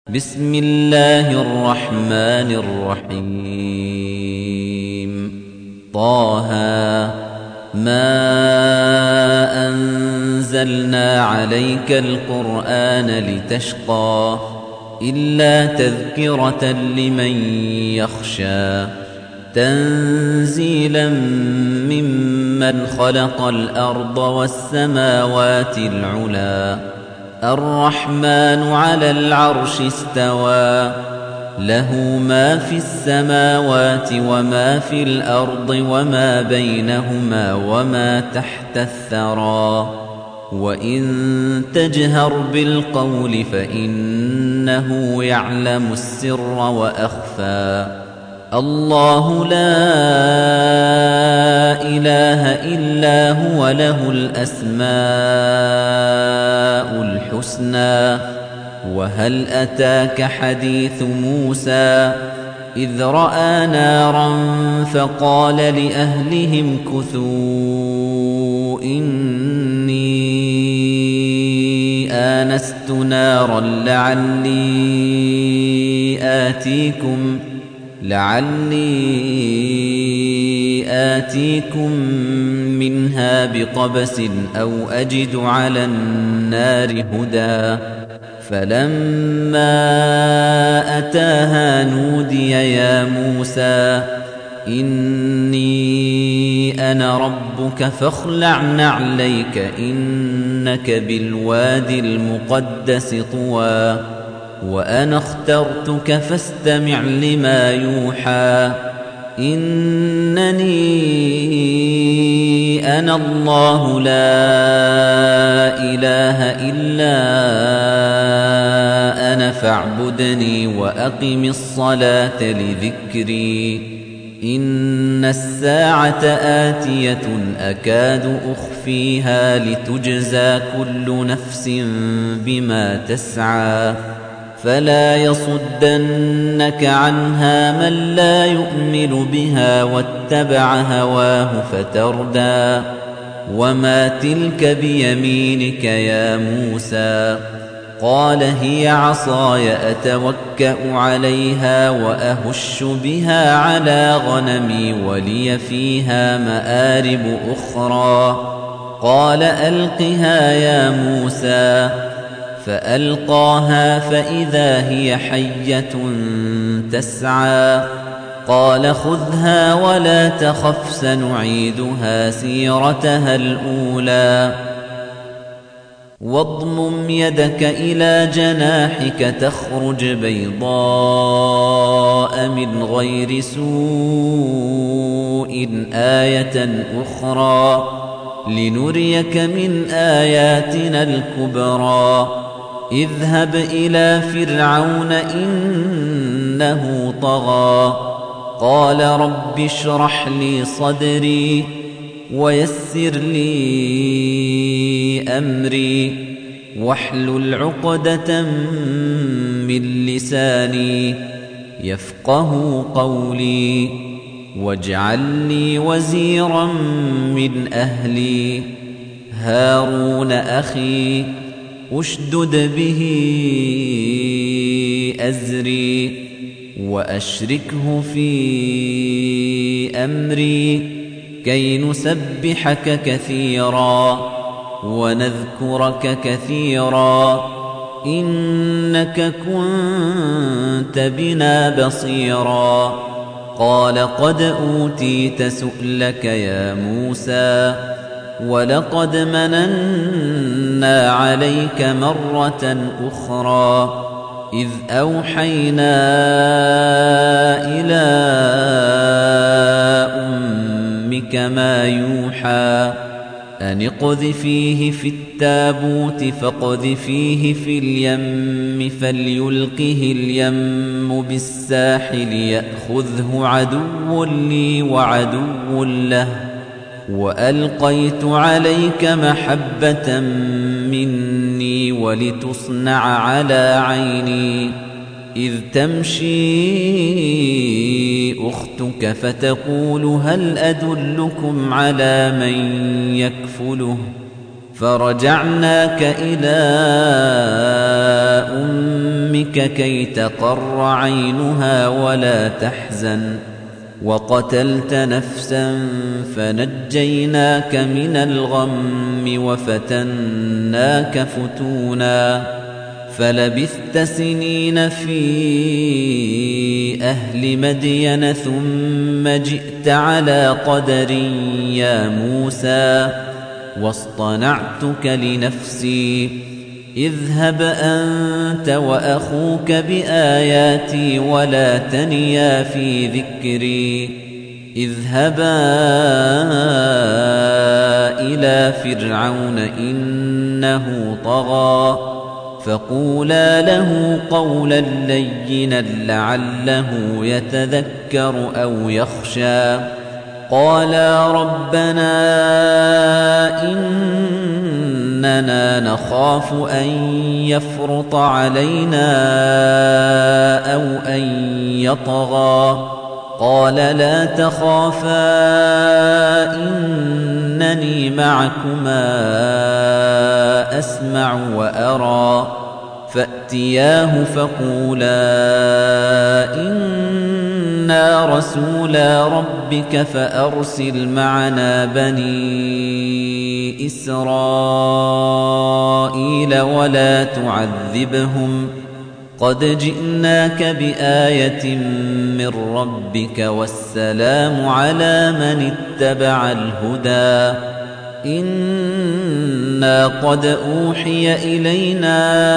بسم الله الرحمن الرحيم طه ما أنزلنا عليك القرآن لتشقى إلا تذكرة لمن يخشى تنزيلا ممن خلق الأرض والسماوات العلى الرحمن على العرش استوى له ما في السماوات وما في الأرض وما بينهما وما تحت الثرى وإن تجهر بالقول فإنه يعلم السر وأخفى الله لا إله إلا هو له الأسماء الحسنى وهل أتاك حديث موسى إذ رأى نارا فقال لأهلهم كثوا إني آنست نارا لعلي آتيكم منها بقبس أو أجد على النار هدى فلما أتاها نودي يا موسى إني أنا ربك فاخلع نعليك إنك بالوادي المقدس طوى وأنا اخترتك فاستمع لما يوحى إنني أنا الله لا إله إلا أنا فاعبدني وأقم الصلاة لذكري إن الساعة آتية أكاد أخفيها لتجزى كل نفس بما تسعى فلا يصدنك عنها من لا يؤمن بها واتبع هواه فتردى وما تلك بيمينك يا موسى قال هي عصاي أتوكأ عليها وأهش بها على غنمي ولي فيها مآرب أخرى قال ألقها يا موسى فألقاها فإذا هي حية تسعى قال خذها ولا تخف سنعيدها سيرتها الأولى واضمم يدك إلى جناحك تخرج بيضاء من غير سوء آية أخرى لنريك من آياتنا الكبرى اذهب إلى فرعون إنه طغى قال رب اشرح لي صدري ويسر لي أمري واحلل عقدة من لساني يفقه قولي واجعل لي وزيرا من أهلي هارون أخي أشدد به أزري وأشركه في أمري كي نسبحك كثيرا ونذكرك كثيرا إنك كنت بنا بصيرا قال قد أوتيت سؤلك يا موسى ولقد مننا عليك مرة أخرى إذ أوحينا إلى أمك ما يوحى أن اقذفيه في التابوت فاقذفيه في اليم فليلقه اليم بالساحل يأخذه عدو لي وعدو له وألقيت عليك محبة مني ولتصنع على عيني إذ تمشي أختك فتقول هل أدلكم على من يكفله فرجعناك إلى أمك كي تقر عينها ولا تحزن وقتلت نفسا فنجيناك من الغم وفتناك فتونا فلبثت سنين في أهل مدين ثم جئت على قدر يا موسى واصطنعتك لنفسي اذهب أنت وأخوك بآياتي ولا تنيا في ذكري اذهبا إلى فرعون إنه طغى فقولا له قولا لينا لعله يتذكر أو يخشى قالا ربنا إننا نخاف أن يفرط علينا أو أن يطغى قال لا تخافا إنني معكما أسمع وأرى فأتياه فقولا إنا رسولا ربك فأرسل معنا بني إسرائيل ولا تعذبهم قد جئناك بآية من ربك والسلام على من اتبع الهدى إنا قد أوحي إلينا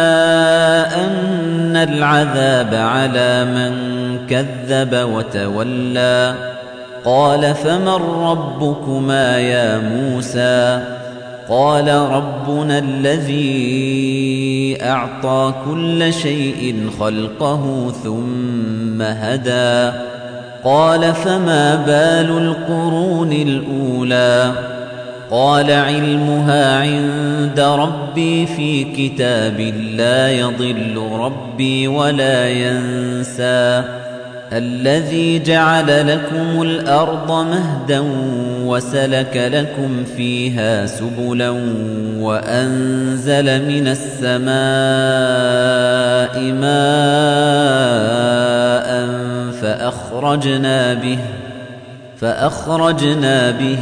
أن العذاب على من كذب وتولى قال فمن ربكما يا موسى قال ربنا الذي أعطى كل شيء خلقه ثم هدى قال فما بال القرون الأولى قال علمها عند ربي في كتاب لا يضل ربي ولا ينسى الذي جعل لكم الأرض مهدا وسلك لكم فيها سبلا وأنزل من السماء ماء فأخرجنا به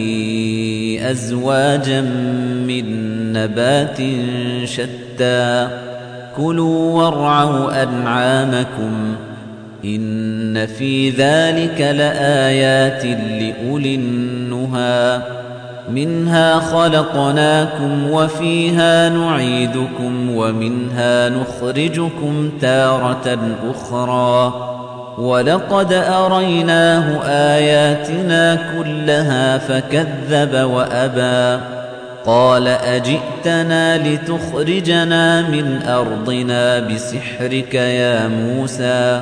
أزواجا من نبات شتى كلوا وارعوا أنعامكم إن في ذلك لآيات لأولي النهى منها خلقناكم وفيها نعيدكم ومنها نخرجكم تارة أخرى ولقد أريناه آياتنا كلها فكذب وأبى قال أجئتنا لتخرجنا من أرضنا بسحرك يا موسى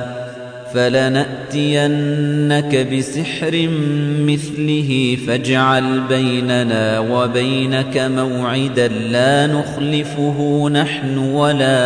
فلنأتينك بسحر مثله فاجعل بيننا وبينك موعدا لا نخلفه نحن ولا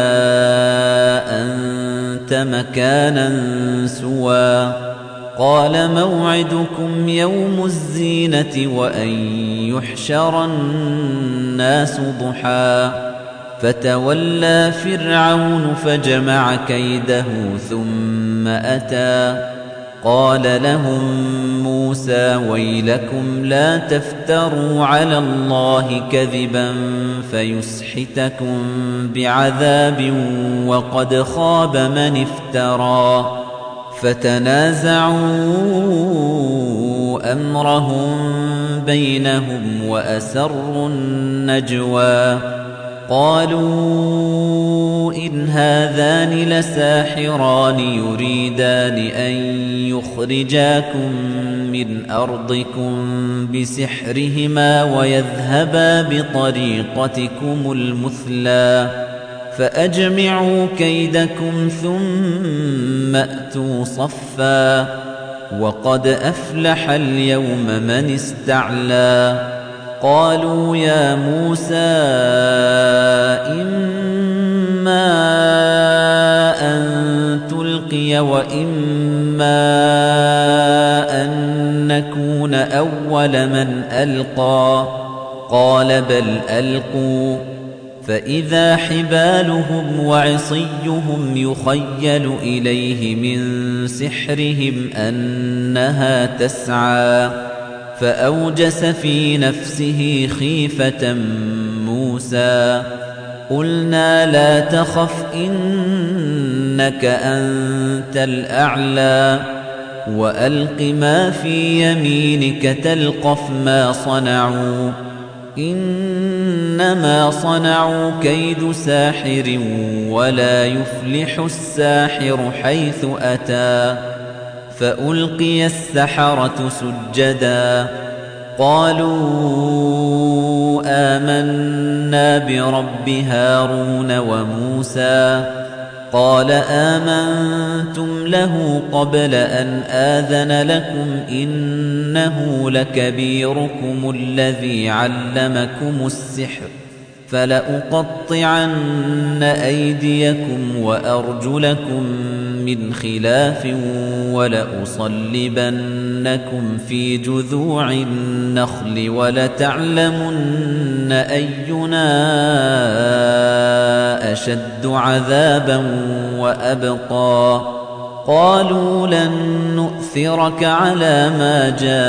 أنت مكانا سوى قال موعدكم يوم الزينة وأن يحشر الناس ضحى فتولى فرعون فجمع كيده ثم أتى قال لهم موسى ويلكم لا تفتروا على الله كذبا فيسحتكم بعذاب وقد خاب من افترى فتنازعوا أمرهم بينهم وأسروا النجوى قالوا إن هذان لساحران يريدان أن يخرجاكم من أرضكم بسحرهما ويذهبا بطريقتكم المثلى فأجمعوا كيدكم ثم أتوا صفا وقد أفلح اليوم من استعلى قالوا يا موسى إما أن تلقي وإما أن نكون أول من ألقى قال بل ألقوا فإذا حبالهم وعصيهم يخيل إليه من سحرهم أنها تسعى فأوجس في نفسه خيفة موسى قلنا لا تخف إنك أنت الأعلى وألق ما في يمينك تلقف ما صنعوا إنما صنعوا كيد ساحر ولا يفلح الساحر حيث أتى فألقي السحرة سجدا قالوا آمنا برب هارون وموسى قال آمنتم له قبل أن آذن لكم إنه لكبيركم الذي علمكم السحر فلأقطعن أيديكم وأرجلكم من خلاف ولأصلبنكم في جذوع النخل ولتعلمن أينا أشد عذابا وأبقى قالوا لن نؤثرك على ما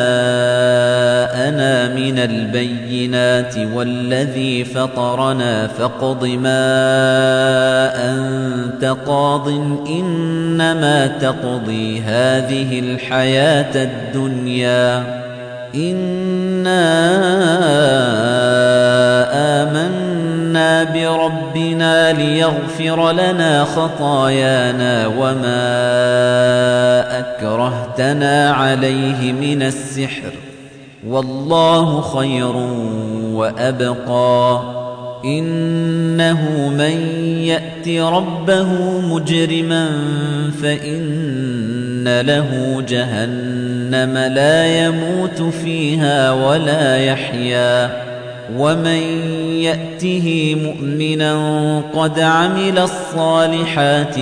جاءنا من البينات والذي فطرنا فاقض ما أنت قاض إنما تقضي هذه الحياة الدنيا إنا آمنا بربنا ليغفر لنا خطايانا وما أكرهتنا عليه من السحر والله خير وأبقى إنه من يأت ربه مجرما فإن له جهنم لا يموت فيها ولا يحيا ومن يأته مؤمنا قد عمل الصالحات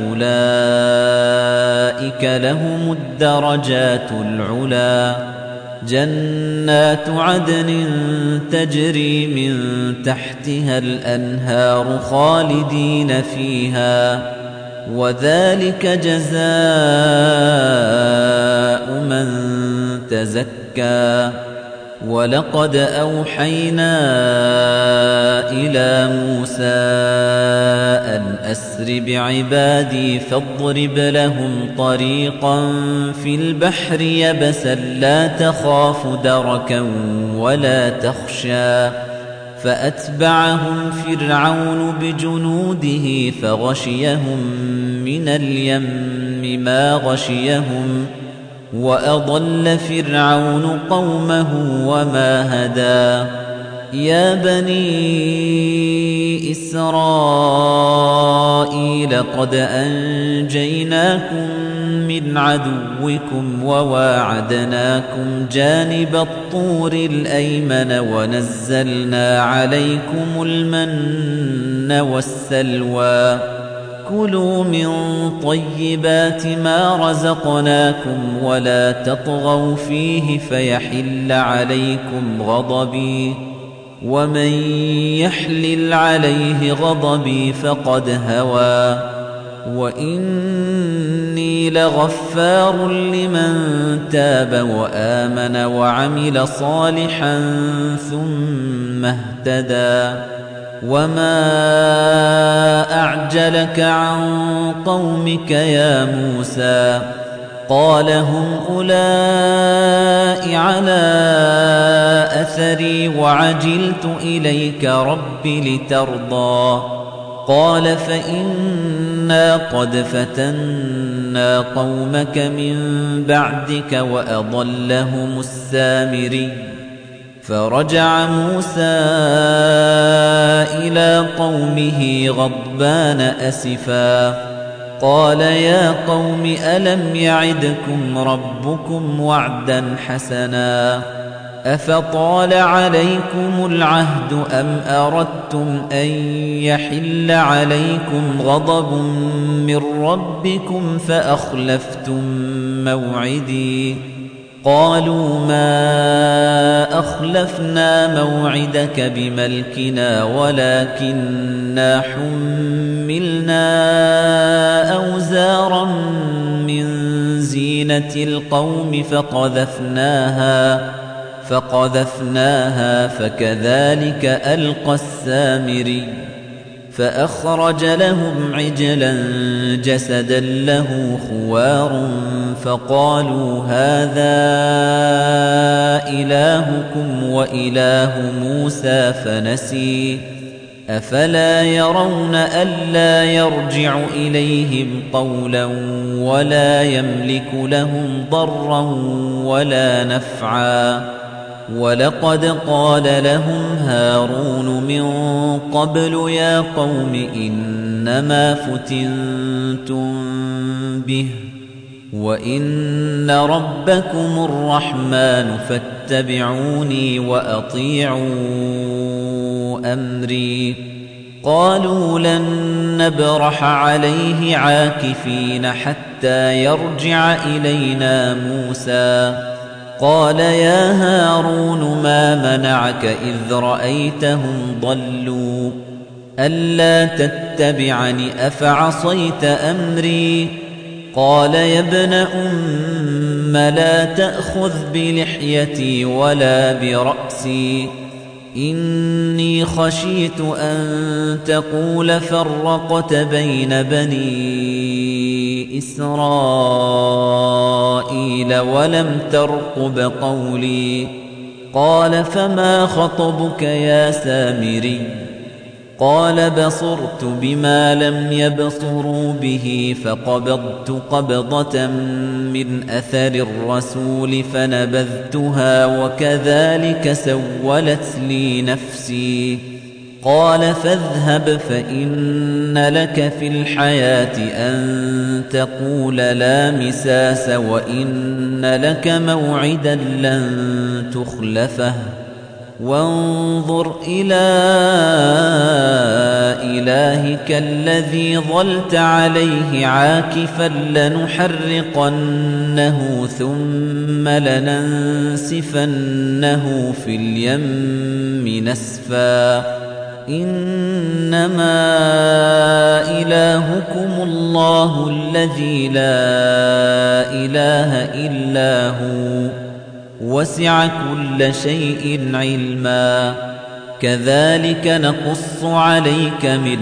فأولئك لهم الدرجات العلا جنات عدن تجري من تحتها الأنهار خالدين فيها وذلك جزاء من تزكى ولقد أوحينا إلى موسى أن أسر بعبادي فاضرب لهم طريقا في البحر يبسا لا تخاف دركا ولا تخشى فأتبعهم فرعون بجنوده فغشيهم من اليم ما غشيهم وأضل فرعون قومه وما هدى يا بني إسرائيل قد أنجيناكم من عدوكم وواعدناكم جانب الطور الأيمن ونزلنا عليكم المن والسلوى كلوا من طيبات ما رزقناكم ولا تطغوا فيه فيحل عليكم غضبي ومن يحلل عليه غضبي فقد هوى وإني لغفار لمن تاب وآمن وعمل صالحا ثم اهتدى وما أعجلك عن قومك يا موسى قال هم أولئك على أثري وعجلت إليك رب لترضى قال فإنا قد فتنا قومك من بعدك وأضلهم السامري فرجع موسى إلى قومه غضبان أسفا قال يا قوم ألم يعدكم ربكم وعدا حسنا أفطال عليكم العهد أم أردتم أن يحل عليكم غضب من ربكم فأخلفتم موعدي قالوا ما أخلفنا موعدك بملكنا ولكننا حملنا أوزارا من زينة القوم فقذفناها فكذلك ألقى السامري فأخرج لهم عجلا جسدا له خوار فقالوا هذا إلهكم وإله موسى فنسي أفلا يرون ألا يرجع إليهم قولا ولا يملك لهم ضرا ولا نفعا ولقد قال لهم هارون من قبل يا قوم إنما فتنتم به وإن ربكم الرحمن فاتبعوني وأطيعوا أمري قالوا لن نبرح عليه عاكفين حتى يرجع إلينا موسى قال يا هارون ما منعك إذ رأيتهم ضلوا ألا تتبعني أفعصيت أمري قال يا ابن أم لا تأخذ بلحيتي ولا برأسي إني خشيت أن تقول فرقت بين بني إسرائيل ولم ترقب قولي قال فما خطبك يا سامري قال بصرت بما لم يبصروا به فقبضت قبضة من أثر الرسول فنبذتها وكذلك سولت لي نفسي قال فاذهب فإن لك في الحياة أن تقول لا مساس وإن لك موعدا لن تخلفه وانظر إلى إلهك الذي ظلت عليه عاكفا لنحرقنه ثم لننسفنه في اليم نسفا إنما إلهكم الله الذي لا إله إلا هو وسع كل شيء علما كذلك نقص عليك من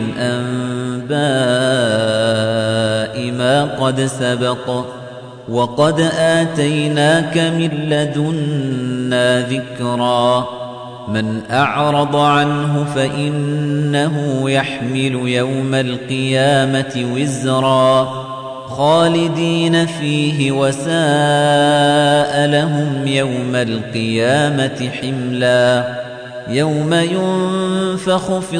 أنباء ما قد سبق وقد آتيناك من لدنا ذكرا من أعرض عنه فإنه يحمل يوم القيامة وزرا خالدين فيه وساء لهم يوم القيامة حملا يوم ينفخ في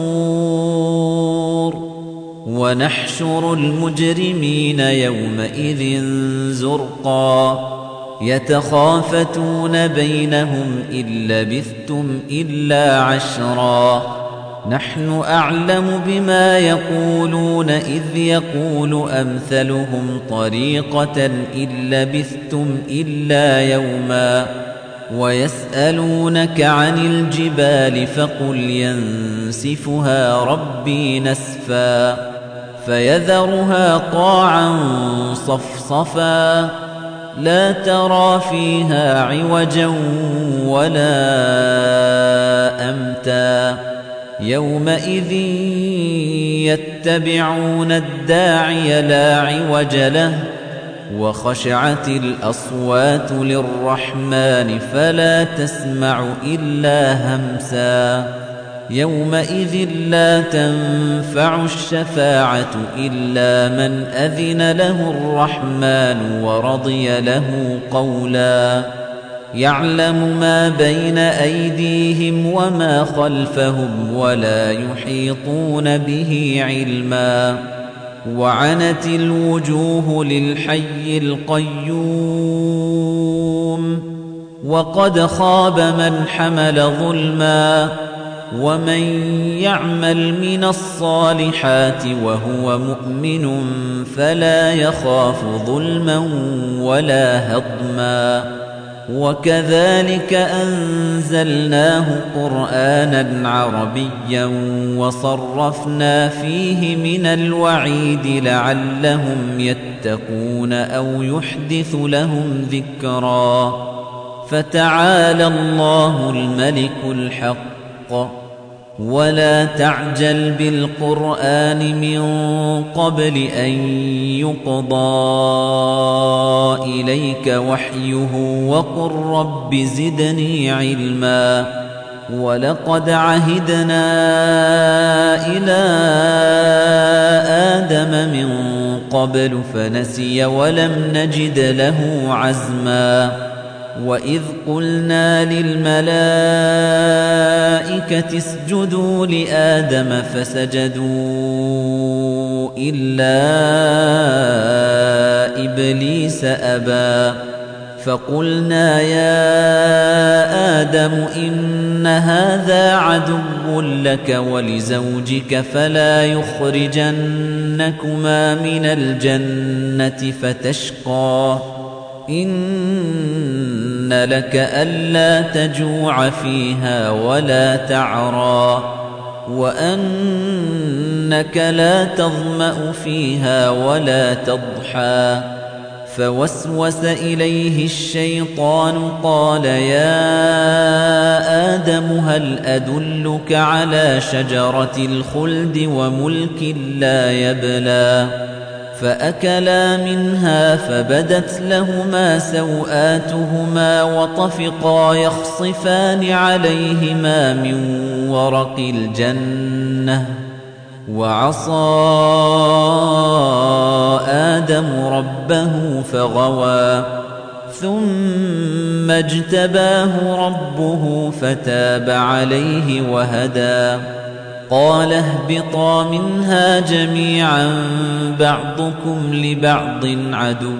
الصور ونحشر المجرمين يومئذ زرقا يتخافتون بينهم إن لبثتم إلا عشرا نحن أعلم بما يقولون إذ يقول أمثلهم طريقة إن لبثتم إلا يوما ويسألونك عن الجبال فقل ينسفها ربي نسفا فيذرها قاعا صفصفا لا ترى فيها عوجا ولا أمتا يومئذ يتبعون الداعي لا عوج له وخشعت الأصوات للرحمن فلا تسمع إلا همسا يومئذ لا تنفع الشفاعة إلا من أذن له الرحمن ورضي له قولا يعلم ما بين أيديهم وما خلفهم ولا يحيطون به علما وعنت الوجوه للحي القيوم وقد خاب من حمل ظلما ومن يعمل من الصالحات وهو مؤمن فلا يخاف ظلما ولا هضما وكذلك أنزلناه قرآنًا عربيًّا وصرفنا فيه من الوعيد لعلهم يتقون أو يحدث لهم ذكرًا فتعالى الله الملك الحق ولا تعجل بالقرآن من قبل أن يقضى إليك وحيه وقل رب زدني علما ولقد عهدنا إلى آدم من قبل فنسي ولم نجد له عزما وإذ قلنا للملائكة اسجدوا لآدم فسجدوا إلا إبليس أبى فقلنا يا آدم إن هذا عدو لك ولزوجك فلا يخرجنكما من الجنة فتشقى إن لك ألا تجوع فيها ولا تعرى وأنك لا تظمأ فيها ولا تضحى فوسوس إليه الشيطان قال يا آدم هل أدلك على شجرة الخلد وملك لا يبلى فأكلا منها فبدت لهما سوآتهما وطفقا يخصفان عليهما من ورق الجنة وعصى آدم ربه فغوى ثم اجتباه ربه فتاب عليه وهدى قال اهبطا منها جميعا بعضكم لبعض عدو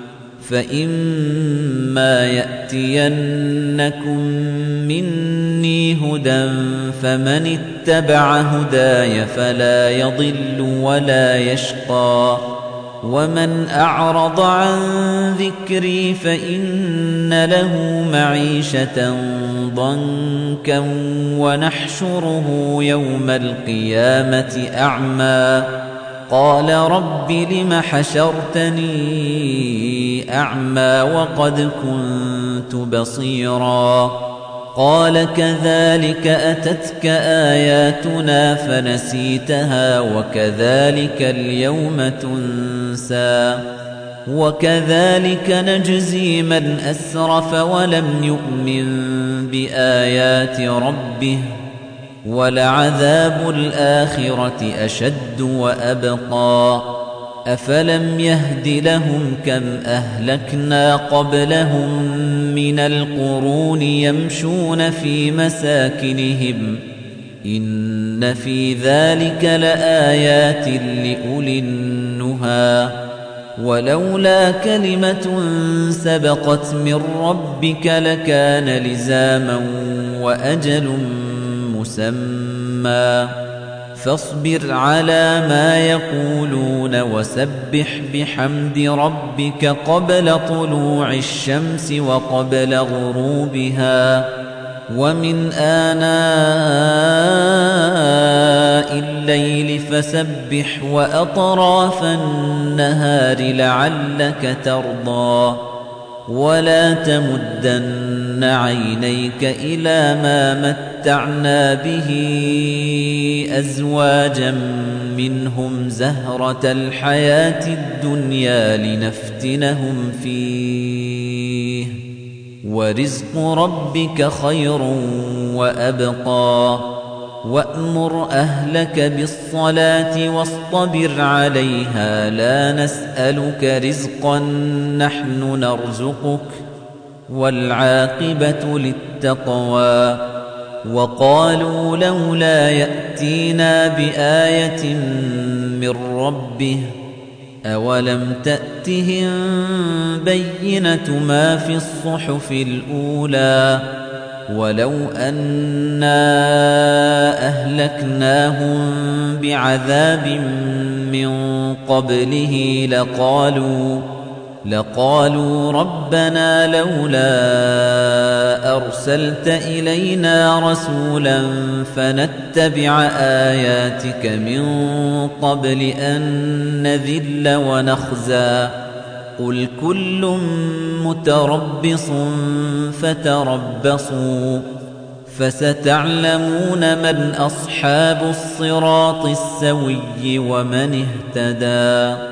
فإما يأتينكم مني هدى فمن اتبع هداي فلا يضل ولا يشقى ومن أعرض عن ذكري فإن له معيشة ضنكا ونحشره يوم القيامة أعمى قال رب لم حشرتني أعمى وقد كنت بصيرا قال كذلك أتتك آياتنا فنسيتها وكذلك اليوم تنسى وكذلك نجزي من أسرف ولم يؤمن بآيات ربه ولعذاب الآخرة أشد وأبقى أفلم يهد لهم كم أهلكنا قبلهم من القرون يمشون في مساكنهم إن في ذلك لآيات لأولي النهى ولولا كلمة سبقت من ربك لكان لزاما وأجل مسمى فاصبر على ما يقولون وسبح بحمد ربك قبل طلوع الشمس وقبل غروبها ومن آناء الليل فسبح وأطراف النهار لعلك ترضى ولا تمدن عينيك إلى ما متعنا به أزواجا منهم زهرة الحياة الدنيا لنفتنهم فيه ورزق ربك خير وأبقى وأمر أهلك بالصلاة واصطبر عليها لا نسألك رزقا نحن نرزقك والعاقبة للتقوى وقالوا لولا يأتينا بآية من ربه أولم تأتهم بينة ما في الصحف الأولى ولو أنا أهلكناهم بعذاب من قبله لقالوا ربنا لولا أرسلت إلينا رسولا فنتبع آياتك من قبل أن نذل ونخزى قل كل متربص فتربصوا فستعلمون من أصحاب الصراط السوي ومن اهتدى